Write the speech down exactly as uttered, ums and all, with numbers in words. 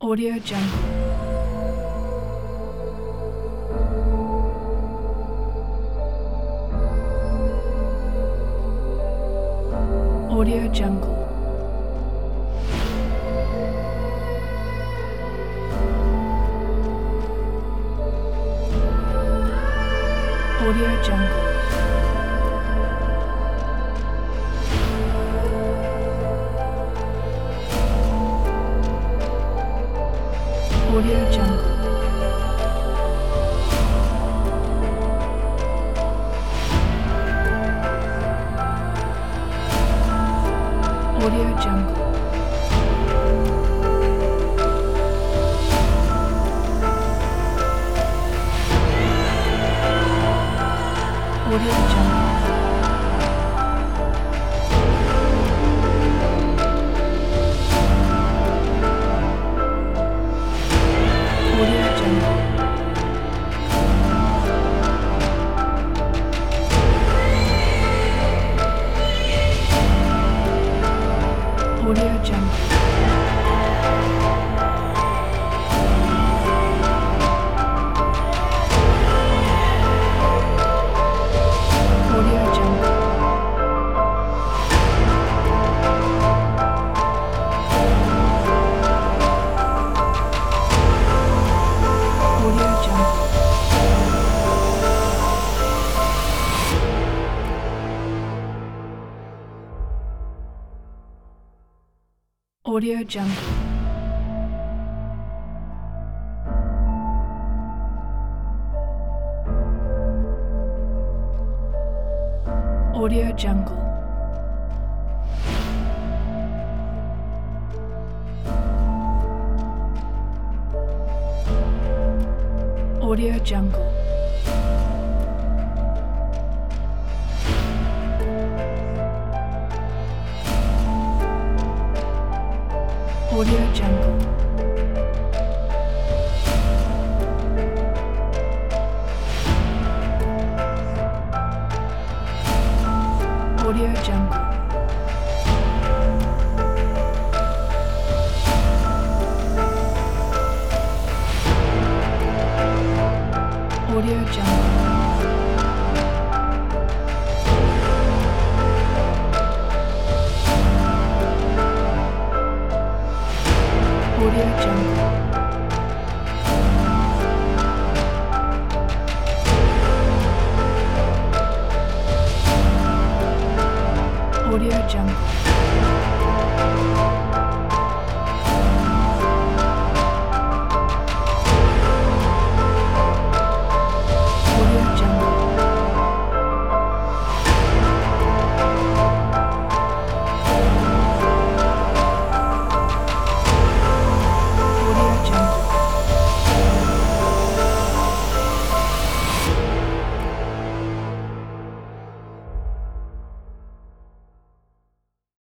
Audio Jungle. Audio Jungle. Audio Jungle. Audio Jungle. Audio Jungle. Audio Jungle. Audio Jungle. Audio Jungle. Audio Jungle. Audio Jungle. Audio Jungle. Audio Jungle. Audio Jungle. Audio Jungle. Audio Jungle. Audio Jungle. Audio Jungle. Audio Jungle.